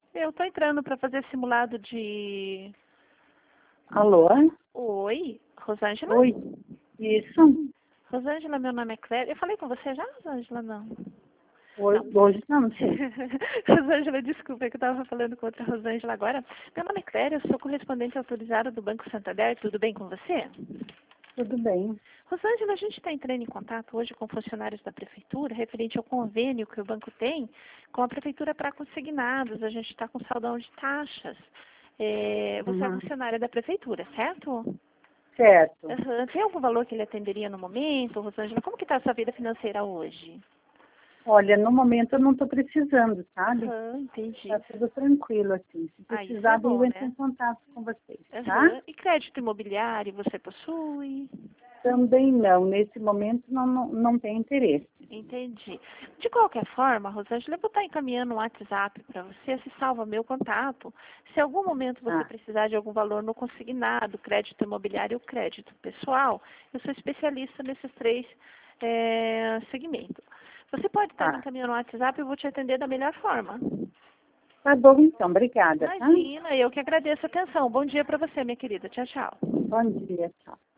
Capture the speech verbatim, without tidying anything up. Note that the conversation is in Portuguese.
Eu tô entrando para fazer simulado de... Alô? Oi, Rosângela? Oi, isso? Rosângela, meu nome é Clélia. Eu falei com você já, Rosângela? Não. Hoje Não. hoje não sei. Rosângela, desculpa, é que eu estava falando com outra Rosângela agora. Meu nome é Clélia, eu sou correspondente autorizada do Banco Santander. Tudo bem com você? Tudo bem. Rosângela, a gente está entrando em contato hoje com funcionários da Prefeitura, referente ao convênio que o banco tem com a Prefeitura para consignados. A gente está com saldão de taxas. É, você é Uhum. funcionária da Prefeitura, certo? Certo. Uhum. Tem algum valor que ele atenderia no momento, Rosângela? Como que está a sua vida financeira hoje? Olha, no momento eu não estou precisando, sabe? Aham, entendi. Tá tudo tranquilo, assim. Se Ah, isso é precisar, daí eu bom, entro em né? contato com vocês, tá? Aham. E crédito imobiliário você possui? Também não. Nesse momento não, não, não tem interesse. Entendi. De qualquer forma, Rosângela, eu vou estar encaminhando um WhatsApp para você, se salva meu contato. Se em algum momento você Tá. precisar de algum valor no consignado, crédito imobiliário ou crédito pessoal, eu sou especialista nesses três eh, segmentos. Você pode estar me Tá. encaminhando no WhatsApp e eu vou te atender da melhor forma. Tá bom, então. Obrigada, tá? Imagina, eu que agradeço a atenção. Bom dia para você, minha querida. Tchau, tchau. Bom dia, tchau.